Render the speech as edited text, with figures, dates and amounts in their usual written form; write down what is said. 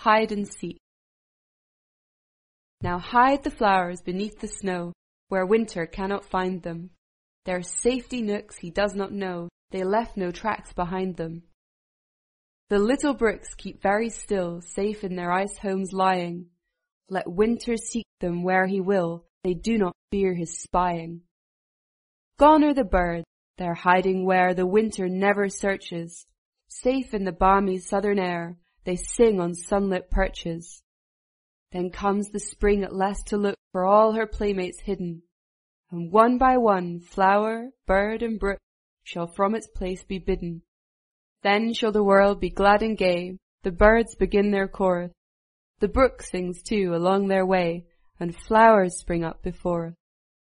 Hide and seek. Now hide the flowers beneath the snow, where winter cannot find them. Their safety nooks he does not know, they left no tracks behind them. The little brooks keep very still, safe in their ice homes lying. Let winter seek them where he will, they do not fear his spying. Gone are the birds, they're hiding where the winter never searches. Safe in the balmy southern air, they sing on sunlit perches. Then comes the spring at last to look for all her playmates hidden, and one by one flower, bird, and brook shall from its place be bidden. Then shall the world be glad and gay, the birds begin their chorus, the brook sings too along their way, and flowers spring up before us.